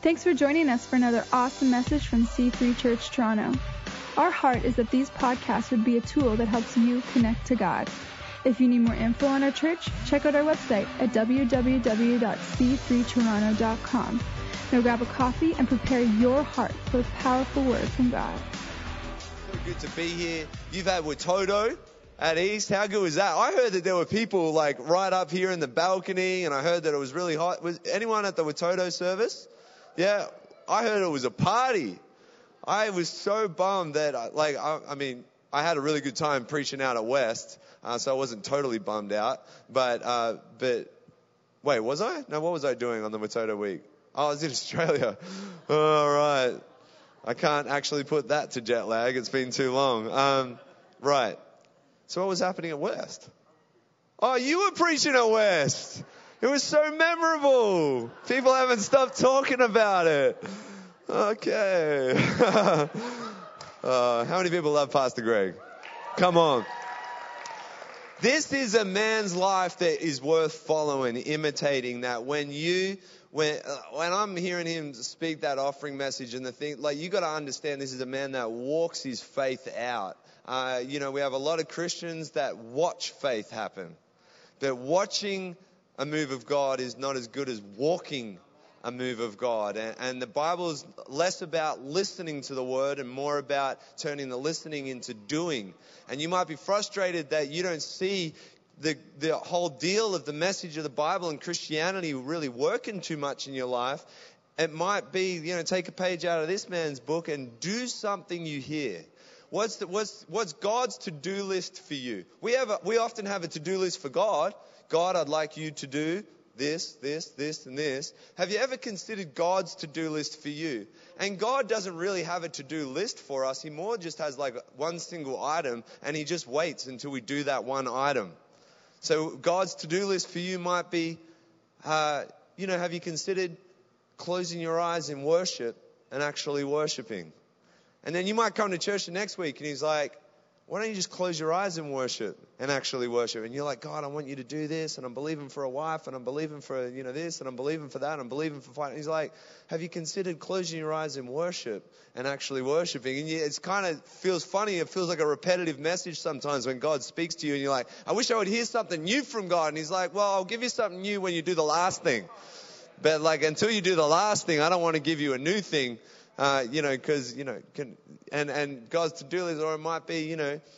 Thanks for joining us for another awesome message from C3 Church Toronto. Our heart is that these podcasts would be a tool that helps you connect to God. If you need more info on our church, check out our website at www.c3toronto.com. Now grab a coffee and prepare your heart for a powerful word from God. So good to be here. You've had Watoto at East. How good was that? I heard that there were people like right up here in the balcony, and I heard that it was really hot. Was anyone at the Watoto service? Yeah, I heard it was a party. I was so bummed that I had a really good time preaching out at West, so I wasn't totally bummed out. But wait, was I? No, what was I doing on the Watoto week? Oh, I was in Australia. All right. I can't actually put that to jet lag. It's been too long. Right. So what was happening at West? Oh, you were preaching at West. It was so memorable. People haven't stopped talking about it. Okay. How many people love Pastor Greg? Come on. This is a man's life that is worth following, imitating. That when I'm hearing him speak that offering message and the thing, like, you got to understand, this is a man that walks his faith out. We have a lot of Christians that watch faith happen, but watching a move of God is not as good as walking a move of God. And the Bible is less about listening to the word and more about turning the listening into doing. And you might be frustrated that you don't see the whole deal of the message of the Bible and Christianity really working too much in your life. It might be, take a page out of this man's book and do something you hear. What's God's to-do list for you? We often have a to-do list for God. God, I'd like you to do this, and this. Have you ever considered God's to-do list for you? And God doesn't really have a to-do list for us. He more just has like one single item, and he just waits until we do that one item. So God's to-do list for you might be, have you considered closing your eyes in worship and actually worshiping? And then you might come to church the next week and he's like, why don't you just close your eyes and worship and actually worship? And you're like, God, I want you to do this, and I'm believing for a wife, and I'm believing for, this, and I'm believing for that, and I'm believing for fighting. He's like, have you considered closing your eyes in worship and actually worshiping? And it's kind of feels funny. It feels like a repetitive message sometimes when God speaks to you, and you're like, I wish I would hear something new from God. And he's like, well, I'll give you something new when you do the last thing. But until you do the last thing, I don't want to give you a new thing. Because, and God's to-do list, or it might be,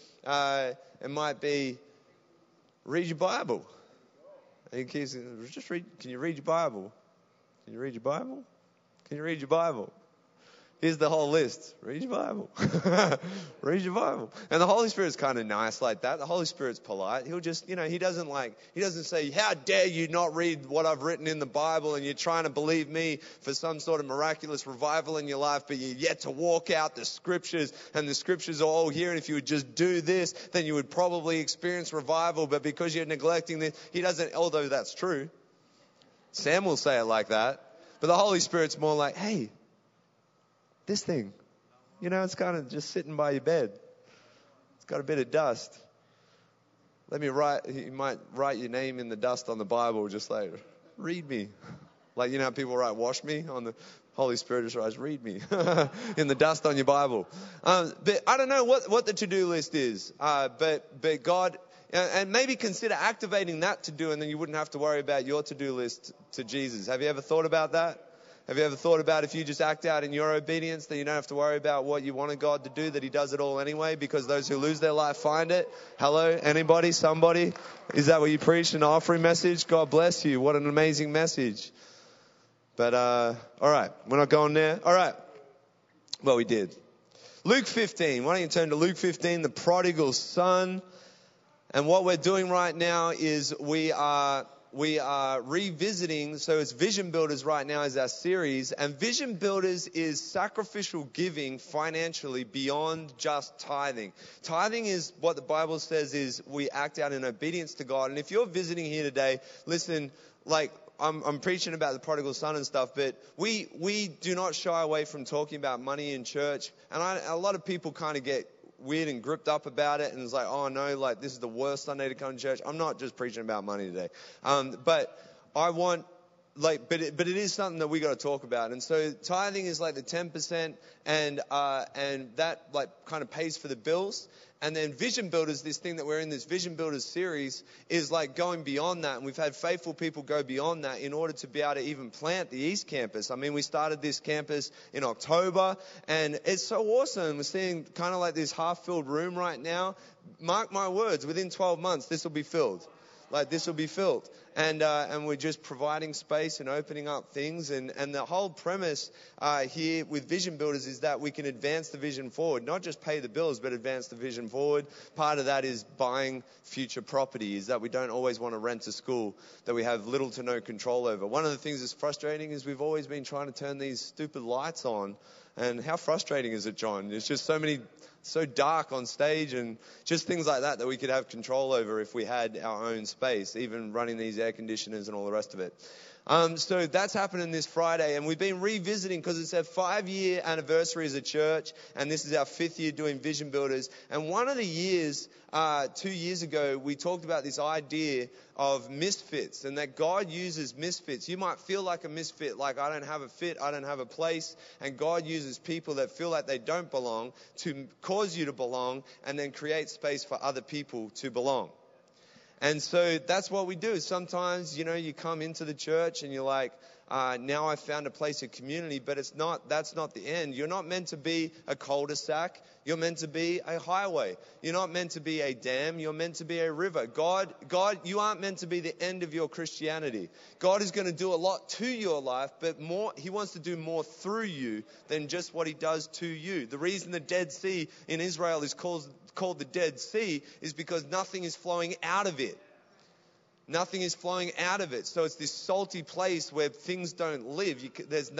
read your Bible. And he keeps, just read, can you read your Bible? Can you read your Bible? Can you read your Bible? Here's the whole list. Read your Bible. Read your Bible. And the Holy Spirit's kind of nice like that. The Holy Spirit's polite. He'll just, he doesn't say, how dare you not read what I've written in the Bible, and you're trying to believe me for some sort of miraculous revival in your life, but you're yet to walk out the scriptures, and the scriptures are all here, and if you would just do this, then you would probably experience revival, but because you're neglecting this, he doesn't, although that's true. Sam will say it like that. But the Holy Spirit's more like, hey, this thing, it's kind of just sitting by your bed. It's got a bit of dust. You might write your name in the dust on the Bible, just like, read me. Like, how people write, wash me on the Holy Spirit, just writes, read me in the dust on your Bible. But I don't know what the to-do list is. But God, and maybe consider activating that to-do, and then you wouldn't have to worry about your to-do list to Jesus. Have you ever thought about that? Have you ever thought about if you just act out in your obedience, then you don't have to worry about what you wanted God to do, that he does it all anyway, because those who lose their life find it? Hello, anybody, somebody? Is that what you preached in the offering message? God bless you. What an amazing message. But, all right, we're not going there. All right. Well, we did. Luke 15. Why don't you turn to Luke 15, the prodigal son. And what we're doing right now is we are revisiting, so it's Vision Builders right now is our series, and Vision Builders is sacrificial giving financially beyond just tithing. Tithing is what the Bible says is we act out in obedience to God. And if you're visiting here today, listen, I'm preaching about the prodigal son and stuff, but we do not shy away from talking about money in church. And a lot of people kind of get weird and gripped up about it, and it's like, oh no, this is the worst Sunday to come to church. I'm not just preaching about money today. But I want but it is something that we got to talk about. And so tithing is like the 10%, and that like kind of pays for the bills. And then Vision Builders, this thing that we're in, this Vision Builders series, is like going beyond that. And we've had faithful people go beyond that in order to be able to even plant the East Campus. I mean, we started this campus in October, and it's so awesome. We're seeing kind of like this half-filled room right now. Mark my words, within 12 months, this will be filled. Like, this will be filled. And we're just providing space and opening up things. And the whole premise here with Vision Builders is that we can advance the vision forward. Not just pay the bills, but advance the vision forward. Part of that is buying future property, is that we don't always want to rent a school that we have little to no control over. One of the things that's frustrating is we've always been trying to turn these stupid lights on. And how frustrating is it, John? There's just so dark on stage, and just things like that we could have control over if we had our own space, even running these air conditioners and all the rest of it. So that's happening this Friday, and we've been revisiting because it's our 5-year anniversary as a church, and this is our 5th year doing Vision Builders. And one of the years, 2 years ago, we talked about this idea of misfits, and that God uses misfits. You might feel like a misfit, like I don't have a fit, I don't have a place, and God uses people that feel like they don't belong to cause you to belong, and then create space for other people to belong. And so that's what we do. Sometimes, you come into the church and you're like, now I've found a place of community, but that's not the end. You're not meant to be a cul-de-sac. You're meant to be a highway. You're not meant to be a dam. You're meant to be a river. God, you aren't meant to be the end of your Christianity. God is going to do a lot to your life, but He wants to do more through you than just what He does to you. The reason the Dead Sea in Israel is called the Dead Sea is because nothing is flowing out of it. Nothing is flowing out of it. So it's this salty place where things don't live. There's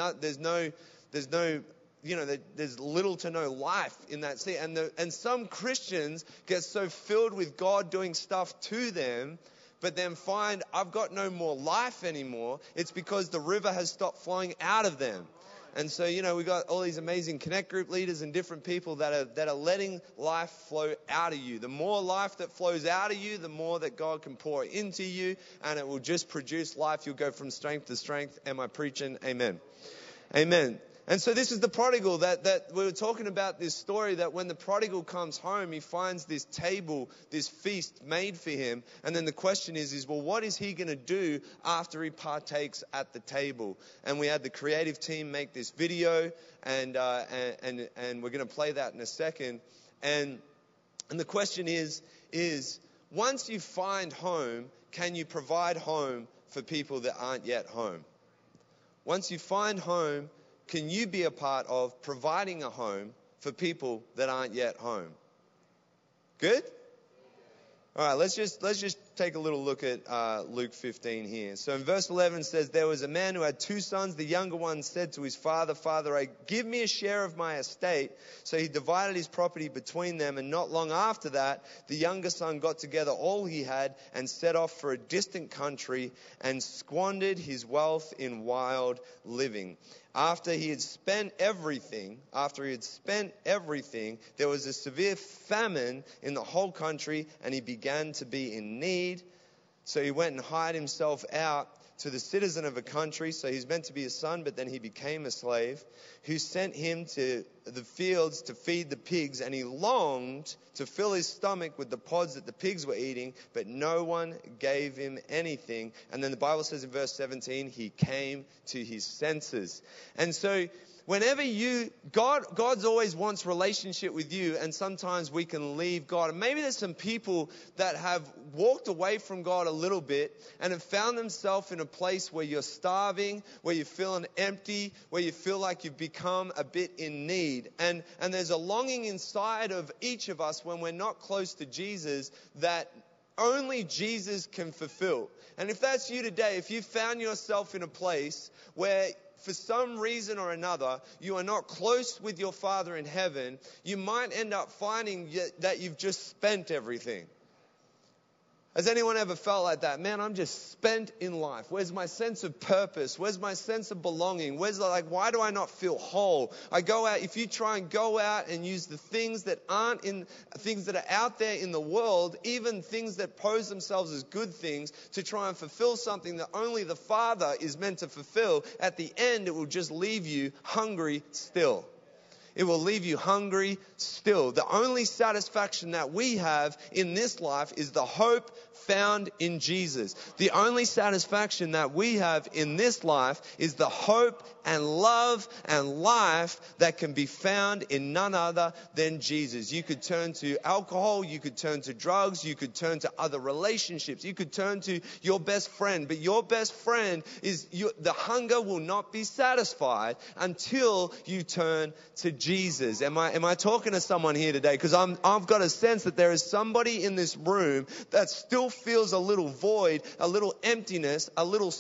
little to no life in that sea. And some Christians get so filled with God doing stuff to them, but then find, I've got no more life anymore. It's because the river has stopped flowing out of them. And so, we've got all these amazing Connect group leaders and different people that are letting life flow out of you. The more life that flows out of you, the more that God can pour into you, and it will just produce life. You'll go from strength to strength. Am I preaching? Amen. Amen. And so this is the prodigal that we were talking about, this story that when the prodigal comes home, he finds this table, this feast made for him. And then the question is, well, what is he going to do after he partakes at the table? And we had the creative team make this video, and we're going to play that in a second. And the question is once you find home, can you provide home for people that aren't yet home? Once you find home, can you be a part of providing a home for people that aren't yet home? Good? All right, let's just take a little look at Luke 15 here. So in verse 11 says, there was a man who had 2 sons. The younger one said to his father, Father, give me a share of my estate. So he divided his property between them. And not long after that, the younger son got together all he had and set off for a distant country and squandered his wealth in wild living. After he had spent everything, there was a severe famine in the whole country, and he began to be in need. So he went and hired himself out to the citizen of a country. So he's meant to be a son, but then he became a slave, who sent him to the fields to feed the pigs. And he longed to fill his stomach with the pods that the pigs were eating, but no one gave him anything. And then the Bible says in verse 17, he came to his senses. And so whenever God's always wants relationship with you, and sometimes we can leave God. And maybe there's some people that have walked away from God a little bit and have found themselves in a place where you're starving, where you're feeling empty, where you feel like you've become a bit in need. And there's a longing inside of each of us when we're not close to Jesus that only Jesus can fulfill. And if that's you today, if you found yourself in a place where for some reason or another, you are not close with your Father in heaven, you might end up finding that you've just spent everything. Has anyone ever felt like that? Man, I'm just spent in life. Where's my sense of purpose? Where's my sense of belonging? Why do I not feel whole? I go out, if you try and go out and use the things that are out there in the world, even things that pose themselves as good things, to try and fulfill something that only the Father is meant to fulfill, at the end it will just leave you hungry still. It will leave you hungry still. The only satisfaction that we have in this life is the hope found in Jesus. The only satisfaction that we have in this life is the hope and love and life that can be found in none other than Jesus. You could turn to alcohol, you could turn to drugs, you could turn to other relationships, you could turn to your best friend, but your best friend the hunger will not be satisfied until you turn to Jesus. Am I talking to someone here today? Because I've got a sense that there is somebody in this room that still feels a little void, a little emptiness, a little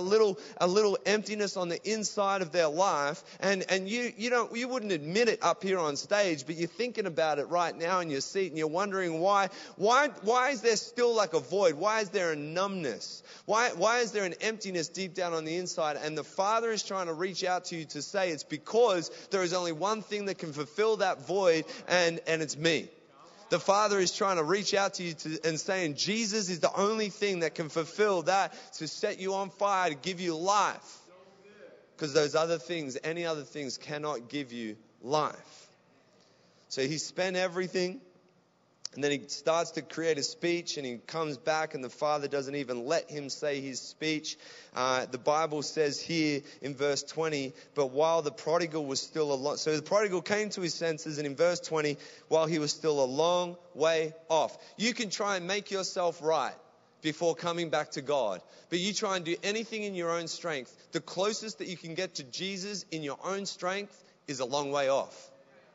emptiness on the inside of their life, and you wouldn't admit it up here on stage, but you're thinking about it right now in your seat, and you're wondering why is there still like a void? Why is there a numbness? Why is there an emptiness deep down on the inside? And the Father is trying to reach out to you to say it's because there is only one thing that can fulfill that void, and it's me. The Father is trying to reach out to you and saying Jesus is the only thing that can fulfill that, to set you on fire, to give you life. Because those other things, any other things, cannot give you life. So he spent everything, and then he starts to create a speech, and he comes back, and the Father doesn't even let him say his speech. The Bible says here in verse 20, but while the prodigal was still so the prodigal came to his senses, and in verse 20, while he was still a long way off. You can try and make yourself right before coming back to God, but you try and do anything in your own strength. The closest that you can get to Jesus in your own strength is a long way off.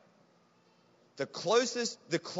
The closeness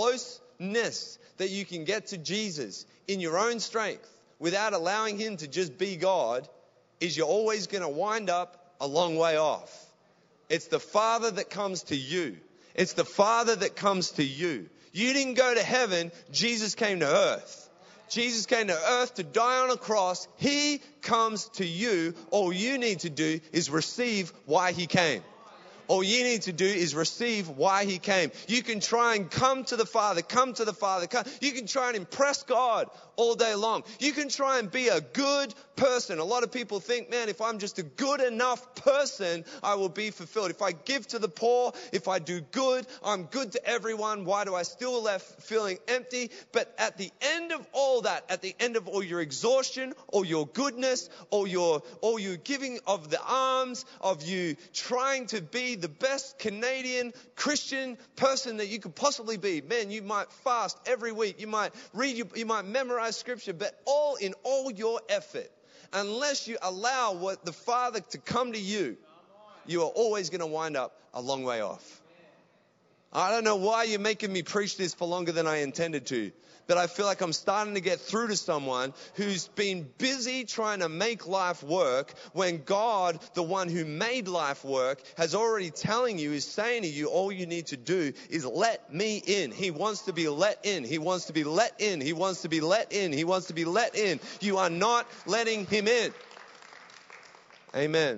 that you can get to Jesus in your own strength without allowing him to just be God is you're always going to wind up a long way off. It's the Father that comes to you. It's the Father that comes to you. You didn't go to heaven. Jesus came to earth. Jesus came to earth to die on a cross. He comes to you. All you need to do is receive why he came. All you need to do is receive why he came. You can try and come to the Father. You can try and impress God all day long. You can try and be a good person. A lot of people think, man, if I'm just a good enough person, I will be fulfilled. If I give to the poor, if I do good, I'm good to everyone. Why do I still left feeling empty? But at the end of all that, at the end of all your exhaustion, all your goodness, all your giving of the alms, of you trying to be the best Canadian Christian person that you could possibly be. Man, you might fast every week. You might read, you might memorize scripture, but all your effort, unless you allow what the Father to come to you, you are always going to wind up a long way off. I don't know why you're making me preach this for longer than I intended to, but I feel like I'm starting to get through to someone who's been busy trying to make life work when God, the one who made life work, is saying to you, all you need to do is let me in. He wants to be let in. He wants to be let in. He wants to be let in. He wants to be let in. You are not letting him in. Amen.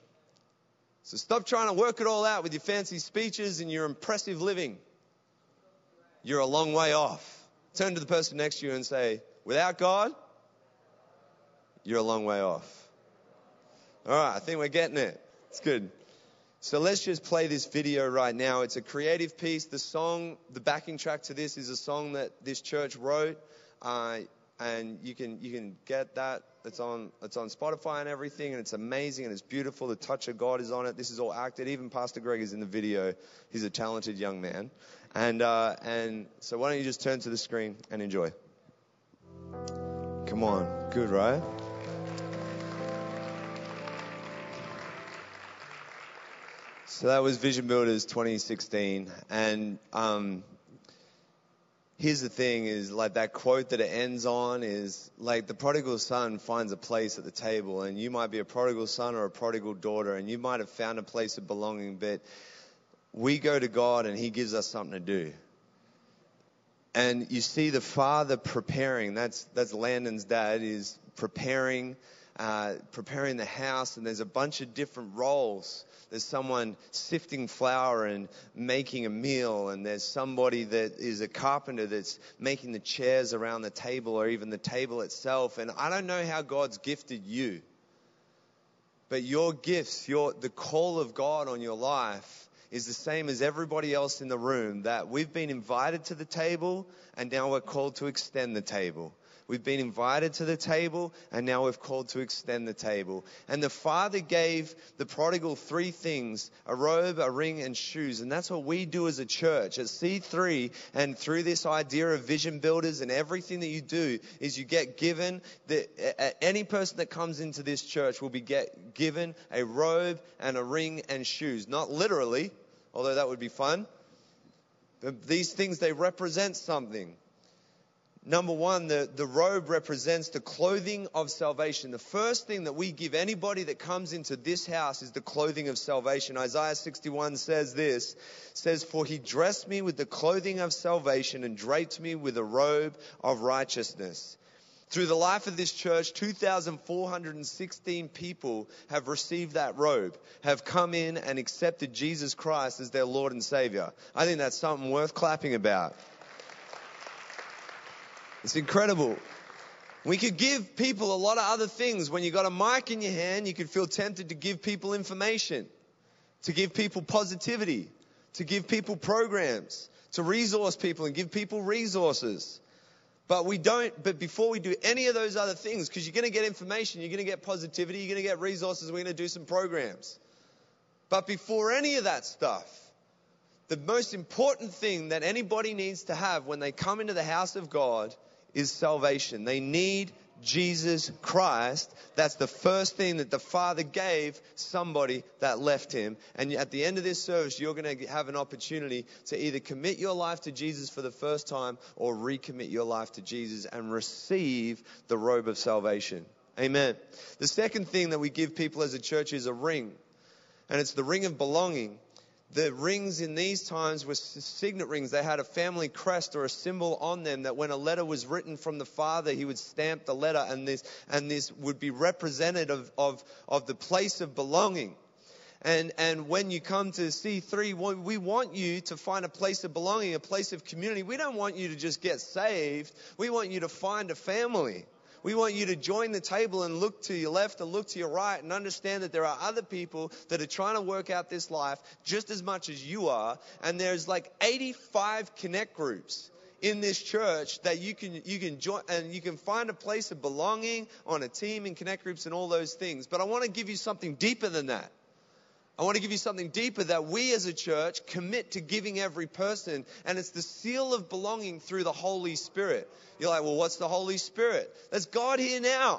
So stop trying to work it all out with your fancy speeches and your impressive living. You're a long way off. Turn to the person next to you and say, without God, you're a long way off. All right, I think we're getting it. It's good. So let's just play this video right now. It's a creative piece. The song, the backing track to this is a song that this church wrote. And you can get that. It's on Spotify and everything, and it's amazing and it's beautiful. The touch of God is on it. This is all acted. Even Pastor Greg is in the video. He's a talented young man. And so why don't you just turn to the screen and enjoy. Come on. Good, right? So that was Vision Builders 2016. And here's the thing is like that quote that it ends on is like the prodigal son finds a place at the table, and you might be a prodigal son or a prodigal daughter, and you might have found a place of belonging, but we go to God and he gives us something to do. And you see the father preparing. That's Landon's dad, is preparing the house, and there's a bunch of different roles. There's someone sifting flour and making a meal, and there's somebody that is a carpenter that's making the chairs around the table or even the table itself. And I don't know how God's gifted you, but your gifts, the call of God on your life is the same as everybody else in the room, that we've been invited to the table and now we're called to extend the table. We've been invited to the table and now we're called to extend the table. And the Father gave the prodigal 3 things: a robe, a ring, and shoes. And that's what we do as a church at C3. And through this idea of vision builders and everything that you do is you get given, any person that comes into this church will be given a robe and a ring and shoes. Not literally, although that would be fun. But these things, they represent something. Number one, the robe represents the clothing of salvation. The first thing that we give anybody that comes into this house is the clothing of salvation. Isaiah 61 says this, "For he dressed me with the clothing of salvation and draped me with a robe of righteousness." Through the life of this church, 2,416 people have received that robe, have come in and accepted Jesus Christ as their Lord and Savior. I think that's something worth clapping about. It's incredible. We could give people a lot of other things. When you got a mic in your hand, you could feel tempted to give people information, to give people positivity, to give people programs, to resource people and give people resources. But we don't. But before we do any of those other things, because you're going to get information, you're going to get positivity, you're going to get resources, we're going to do some programs. But before any of that stuff, the most important thing that anybody needs to have when they come into the house of God is salvation. They need Jesus Christ. That's the first thing that the Father gave somebody that left him. And at the end of this service, you're going to have an opportunity to either commit your life to Jesus for the first time or recommit your life to Jesus and receive the robe of salvation. Amen. The second thing that we give people as a church is a ring. And it's the ring of belonging. The rings in these times were signet rings. They had a family crest or a symbol on them that when a letter was written from the Father, he would stamp the letter, and this would be representative of the place of belonging. And when you come to C3, we want you to find a place of belonging, a place of community. We don't want you to just get saved. We want you to find a family. We want you to join the table and look to your left and look to your right and understand that there are other people that are trying to work out this life just as much as you are. And there's like 85 connect groups in this church that you can join, and you can find a place of belonging on a team and connect groups and all those things. But I want to give you something deeper than that. I want to give you something deeper that we as a church commit to giving every person, and it's the seal of belonging through the Holy Spirit. You're like, well, what's the Holy Spirit? That's God here now.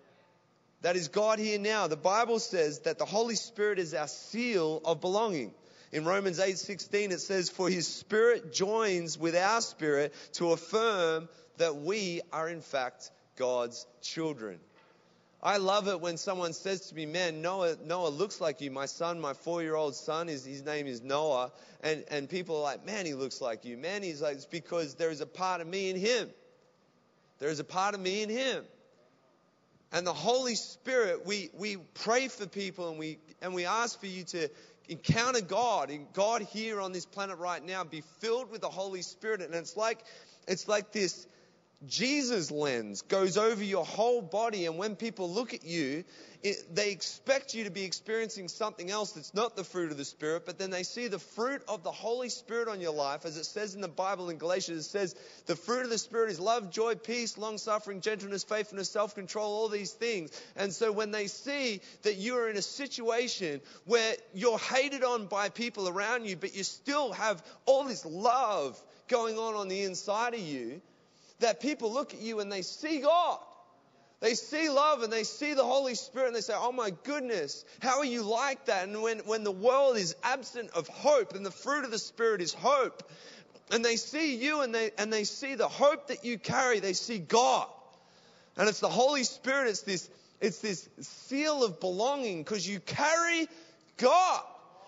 That is God here now. The Bible says that the Holy Spirit is our seal of belonging. In Romans 8:16 it says, "For his Spirit joins with our spirit to affirm that we are in fact God's children." I love it when someone says to me, "Man, Noah looks like you." My son, my 4-year-old son, his name is Noah. And people are like, "Man, he looks like you." Man, he's like, it's because there is a part of me in him. There is a part of me in him. And the Holy Spirit, we pray for people and we ask for you to encounter God. And God here on this planet right now, be filled with the Holy Spirit. And it's like this Jesus lens goes over your whole body, and when people look at you, they expect you to be experiencing something else that's not the fruit of the Spirit, but then they see the fruit of the Holy Spirit on your life. As it says in the Bible in Galatians, it says the fruit of the Spirit is love, joy, peace, long-suffering, gentleness, faithfulness, self-control, all these things. And so when they see that you are in a situation where you're hated on by people around you, but you still have all this love going on the inside of you, that people look at you and they see God. They see love and they see the Holy Spirit and they say, "Oh my goodness, how are you like that?" And when the world is absent of hope and the fruit of the Spirit is hope, and they see you and they see the hope that you carry, they see God. And it's the Holy Spirit, it's this seal of belonging because you carry God.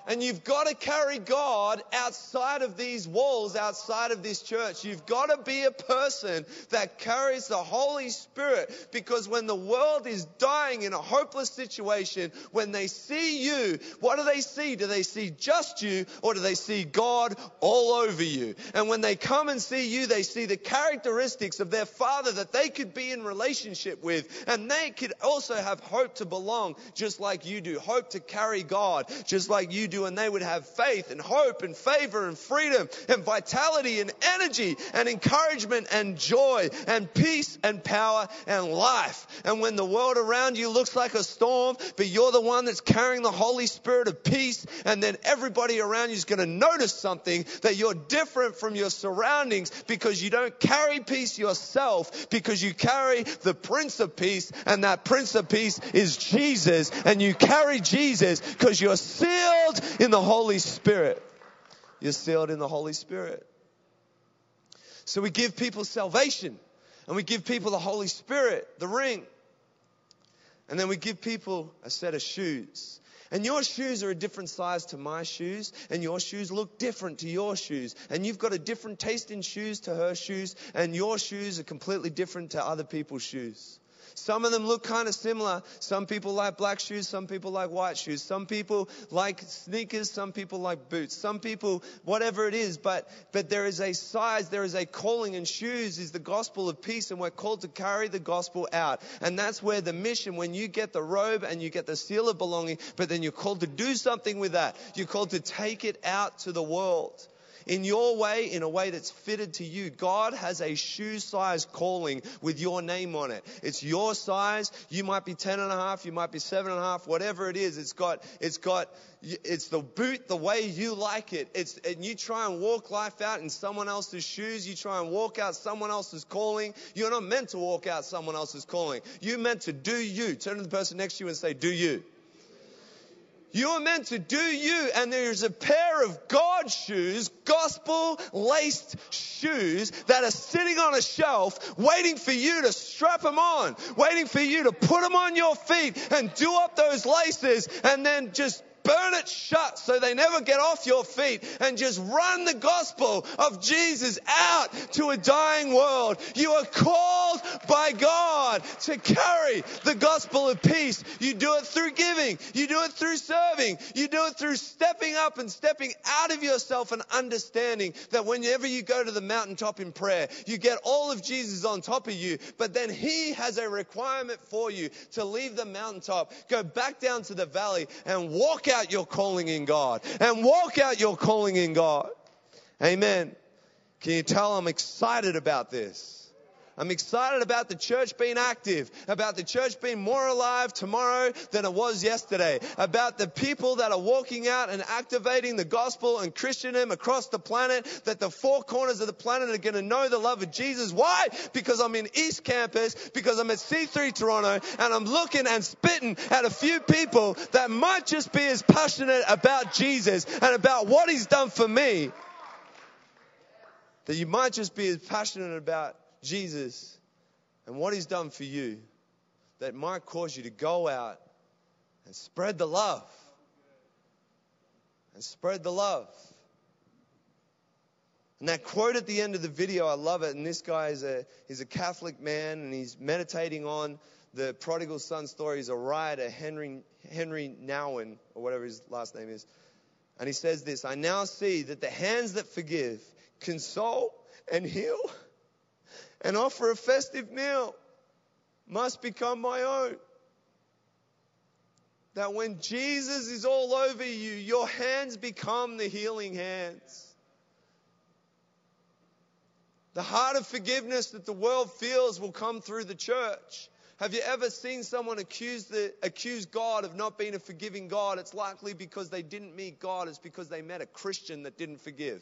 And you've got to carry God outside of these walls, outside of this church. You've got to be a person that carries the Holy Spirit, because when the world is dying in a hopeless situation, when they see you, what do they see? Do they see just you, or do they see God all over you? And when they come and see you, they see the characteristics of their Father that they could be in relationship with, and they could also have hope to belong just like you do, hope to carry God just like you do. And they would have faith and hope and favor and freedom and vitality and energy and encouragement and joy and peace and power and life. And when the world around you looks like a storm, but you're the one that's carrying the Holy Spirit of peace, and then everybody around you is going to notice something, that you're different from your surroundings, because you don't carry peace yourself, because you carry the Prince of Peace, and that Prince of Peace is Jesus. And you carry Jesus because you're sealed in the Holy Spirit. You're sealed in the Holy Spirit. So we give people salvation, and we give people the Holy Spirit, the ring. And then we give people a set of shoes. And your shoes are a different size to my shoes, and your shoes look different to your shoes. And you've got a different taste in shoes to her shoes, and your shoes are completely different to other people's shoes. Some of them look kind of similar. Some people like black shoes. Some people like white shoes. Some people like sneakers. Some people like boots. Some people, whatever it is. But there is a size, there is a calling, and shoes is the gospel of peace, and we're called to carry the gospel out. And that's where the mission, when you get the robe and you get the seal of belonging, but then you're called to do something with that. You're called to take it out to the world. In your way, in a way that's fitted to you. God has a shoe size calling with your name on it. It's your size. You might be 10.5, you might be 7.5, whatever it is. It's the boot the way you like it. And you try and walk life out in someone else's shoes. You try and walk out someone else's calling. You're not meant to walk out someone else's calling. You're meant to do you. Turn to the person next to you and say, do you. You are meant to do you, and there's a pair of God shoes, gospel-laced shoes, that are sitting on a shelf waiting for you to strap them on, waiting for you to put them on your feet and do up those laces, and then just burn it shut so they never get off your feet, and just run the gospel of Jesus out to a dying world. You are called by God to carry the gospel of peace. You do it through giving. You do it through serving. You do it through stepping up and stepping out of yourself, and understanding that whenever you go to the mountaintop in prayer, you get all of Jesus on top of you, but then He has a requirement for you to leave the mountaintop, go back down to the valley, and walk out your calling in God. And walk out your calling in God. Amen. Can you tell I'm excited about this? I'm excited about the church being active, about the church being more alive tomorrow than it was yesterday, about the people that are walking out and activating the gospel and Christendom across the planet, that the four corners of the planet are going to know the love of Jesus. Why? Because I'm in East Campus, because I'm at C3 Toronto, and I'm looking and spitting at a few people that might just be as passionate about Jesus and about what He's done for me, that you might just be as passionate about Jesus and what He's done for you, that might cause you to go out and spread the love. And spread the love. And that quote at the end of the video, I love it. And this guy is a Catholic man, and he's meditating on the prodigal son story. He's a writer, Henry Nouwen, or whatever his last name is. And he says this: I now see that the hands that forgive, console, and heal, and offer a festive meal, must become my own. That when Jesus is all over you, your hands become the healing hands. The heart of forgiveness that the world feels will come through the church. Have you ever seen someone accuse God of not being a forgiving God? It's likely because they didn't meet God. It's because they met a Christian that didn't forgive.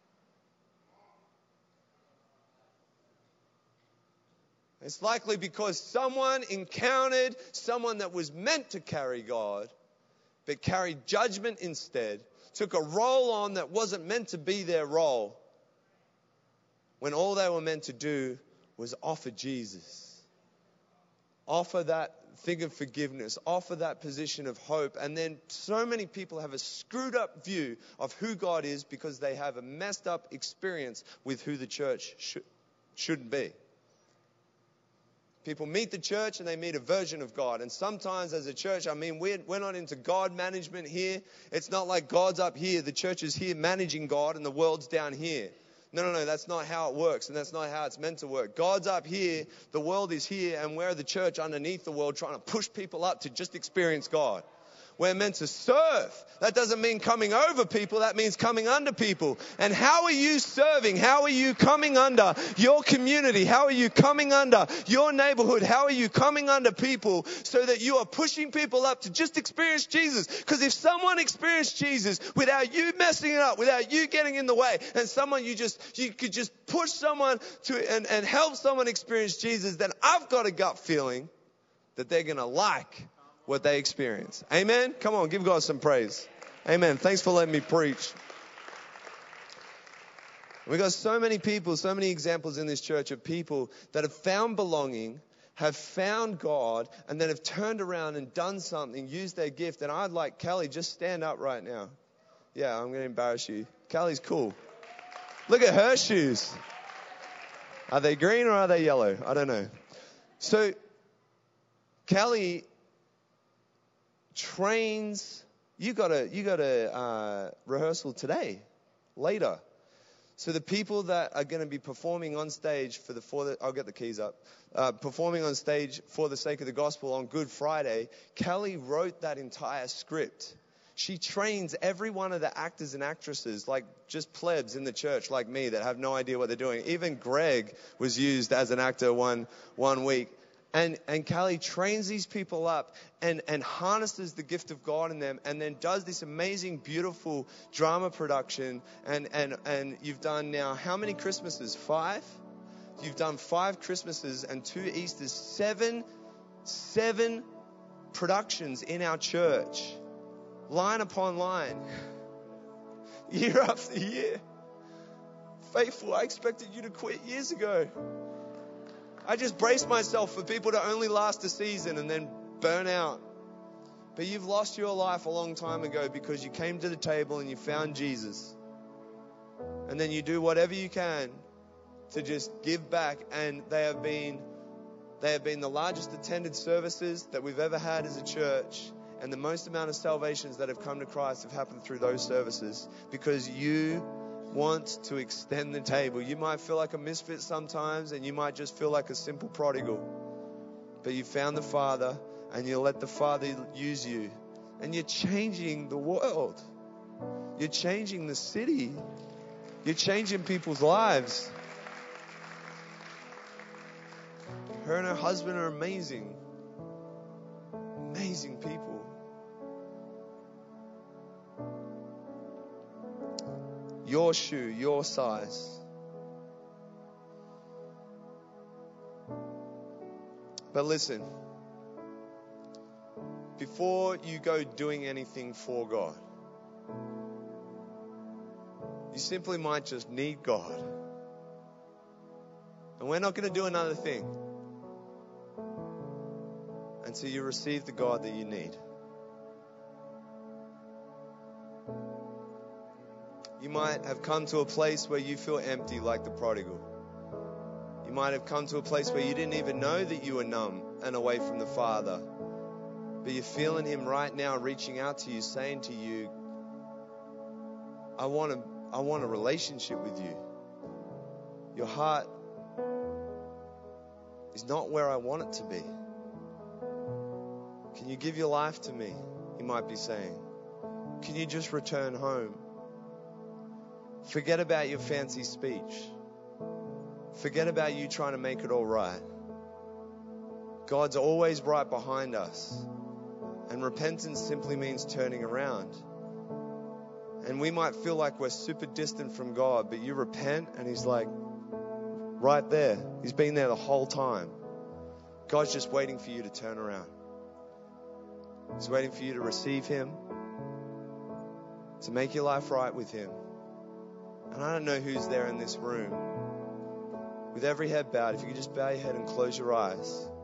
It's likely because someone encountered someone that was meant to carry God, but carried judgment instead, took a role on that wasn't meant to be their role, when all they were meant to do was offer Jesus. Offer think of forgiveness, offer that position of hope. And then so many people have a screwed up view of who God is because they have a messed up experience with who the church shouldn't be. People meet the church and they meet a version of God. And sometimes as a church, we're not into God management here. It's not like God's up here, the church is here managing God and the world's down here. No, that's not how it works, and that's not how it's meant to work. God's up here, the world is here, and we're the church underneath the world trying to push people up to just experience God. We're meant to serve. That doesn't mean coming over people. That means coming under people. And how are you serving? How are you coming under your community? How are you coming under your neighborhood? How are you coming under people so that you are pushing people up to just experience Jesus? Because if someone experienced Jesus without you messing it up, without you getting in the way, and someone you could just push someone to and help someone experience Jesus, then I've got a gut feeling that they're going to like what they experience. Amen? Come on, give God some praise. Amen. Thanks for letting me preach. We've got so many people, so many examples in this church of people that have found belonging, have found God, and then have turned around and done something, used their gift. And I'd like Callie, just stand up right now. Yeah, I'm going to embarrass you. Callie's cool. Look at her shoes. Are they green or are they yellow? I don't know. So, Callie trains. You got a rehearsal today, later. So the people that are going to be performing on stage I'll get the keys up. Performing on stage for the sake of the gospel on Good Friday, Callie wrote that entire script. She trains every one of the actors and actresses, like just plebs in the church like me that have no idea what they're doing. Even Greg was used as an actor one week. And Callie trains these people up and harnesses the gift of God in them, and then does this amazing, beautiful drama production. And you've done now how many Christmases? 5? You've done 5 Christmases and 2 Easters. 7 productions in our church, line upon line, year after year. Faithful, I expected you to quit years ago. I just braced myself for people to only last a season and then burn out. But you've lost your life a long time ago because you came to the table and you found Jesus. And then you do whatever you can to just give back. And they have been the largest attended services that we've ever had as a church. And the most amount of salvations that have come to Christ have happened through those services because you want to extend the table. You might feel like a misfit sometimes, and you might just feel like a simple prodigal. But you found the Father, and you let the Father use you. And you're changing the world. You're changing the city. You're changing people's lives. Her and her husband are amazing. Amazing people. Your shoe, your size. But listen, before you go doing anything for God, you simply might just need God. And we're not going to do another thing until you receive the God that you need. You might have come to a place where you feel empty like the prodigal. You might have come to a place where you didn't even know that you were numb and away from the Father. But you're feeling Him right now reaching out to you, saying to you, I want a relationship with you. Your heart is not where I want it to be. Can you give your life to me? He might be saying. Can you just return home? Forget about your fancy speech. Forget about you trying to make it all right. God's always right behind us. And repentance simply means turning around. And we might feel like we're super distant from God, but you repent and He's like right there. He's been there the whole time. God's just waiting for you to turn around. He's waiting for you to receive Him, to make your life right with Him. And I don't know who's there in this room. With every head bowed, if you could just bow your head and close your eyes.